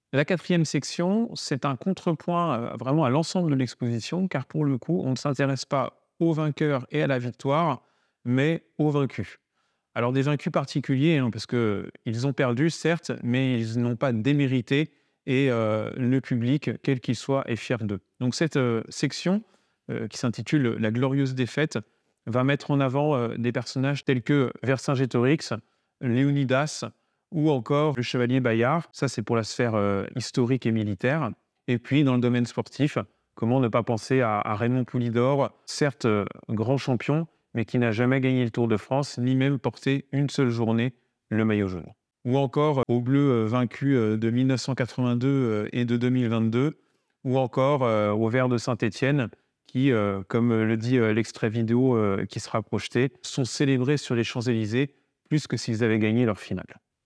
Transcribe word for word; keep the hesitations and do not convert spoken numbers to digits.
La quatrième section, c'est un contrepoint, heu, vraiment à l'ensemble de l'exposition, car pour le coup, on ne s'intéresse pas au vainqueur et à la victoire, mais aux vaincus. Alors des vaincus particuliers, hein, parce qu'ils ont perdu certes, mais ils n'ont pas démérité et heu, le public, quel qu'il soit, est fier d'eux. Donc cette, heu, section, heu, qui s'intitule «La glorieuse défaite», va mettre en avant, heu, des personnages tels que Vercingétorix, Léonidas ou encore le chevalier Bayard. Ça, c'est pour la sphère, heu, historique et militaire. Et puis dans le domaine sportif, comment ne pas penser à à Raymond Poulidor, certes, heu, grand champion, mais qui n'a jamais gagné le Tour de France, ni même porté une seule journée le maillot jaune. Ou encore aux Bleus, heu, vaincus, heu, de mille neuf cent quatre-vingt-deux, heu, et de deux mille vingt-deux, ou encore, heu, aux Verts de Saint-Étienne qui, heu, comme le dit, heu, l'extrait vidéo, heu, qui sera projeté, sont célébrés sur les Champs-Élysées plus que s'ils avaient gagné leur finale.